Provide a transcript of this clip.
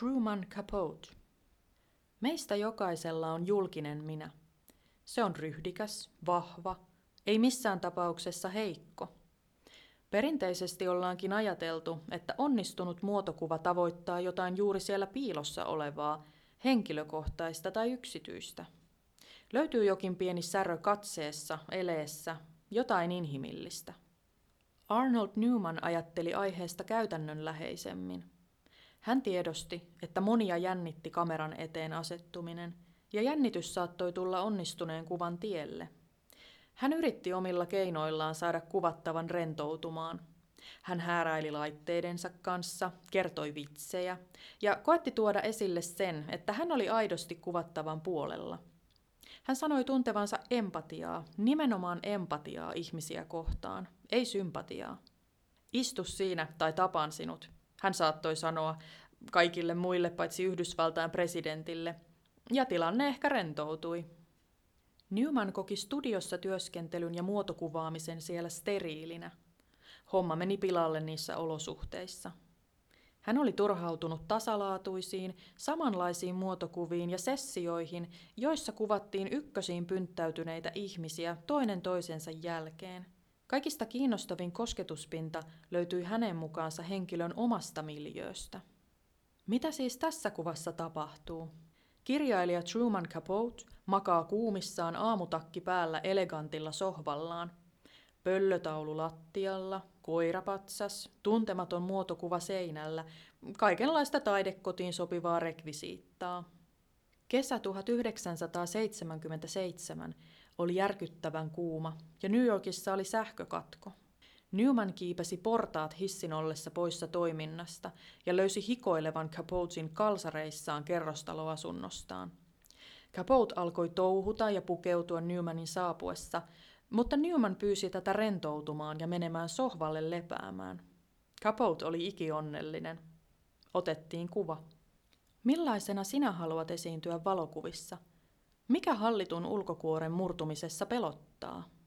Truman Capote. Meistä jokaisella on julkinen minä. Se on ryhdikäs, vahva, ei missään tapauksessa heikko. Perinteisesti ollaankin ajateltu, että onnistunut muotokuva tavoittaa jotain juuri siellä piilossa olevaa, henkilökohtaista tai yksityistä. Löytyy jokin pieni särö katseessa, eleessä, jotain inhimillistä. Arnold Newman ajatteli aiheesta käytännönläheisemmin. Hän tiedosti, että monia jännitti kameran eteen asettuminen, ja jännitys saattoi tulla onnistuneen kuvan tielle. Hän yritti omilla keinoillaan saada kuvattavan rentoutumaan. Hän hääräili laitteidensa kanssa, kertoi vitsejä ja koetti tuoda esille sen, että hän oli aidosti kuvattavan puolella. Hän sanoi tuntevansa empatiaa, nimenomaan empatiaa ihmisiä kohtaan, ei sympatiaa. Istu siinä tai tapaan sinut, hän saattoi sanoa kaikille muille paitsi Yhdysvaltain presidentille, ja tilanne ehkä rentoutui. Newman koki studiossa työskentelyn ja muotokuvaamisen siellä steriilinä. Homma meni pilalle niissä olosuhteissa. Hän oli turhautunut tasalaatuisiin, samanlaisiin muotokuviin ja sessioihin, joissa kuvattiin ykkösiin pynttäytyneitä ihmisiä toinen toisensa jälkeen. Kaikista kiinnostavin kosketuspinta löytyi hänen mukaansa henkilön omasta miljööstä. Mitä siis tässä kuvassa tapahtuu? Kirjailija Truman Capote makaa kuumissaan aamutakki päällä elegantilla sohvallaan. Pöllötaulu lattialla, koirapatsas, tuntematon muotokuva seinällä, kaikenlaista taidekotiin sopivaa rekvisiittaa. Kesä 1977 oli järkyttävän kuuma ja New Yorkissa oli sähkökatko. Newman kiipesi portaat hissin ollessa poissa toiminnasta ja löysi hikoilevan Capoten kalsareissaan kerrostaloasunnostaan. Capote alkoi touhuta ja pukeutua Newmanin saapuessa, mutta Newman pyysi tätä rentoutumaan ja menemään sohvalle lepäämään. Capote oli ikionnellinen. Otettiin kuva. Millaisena sinä haluat esiintyä valokuvissa? Mikä hallitun ulkokuoren murtumisessa pelottaa?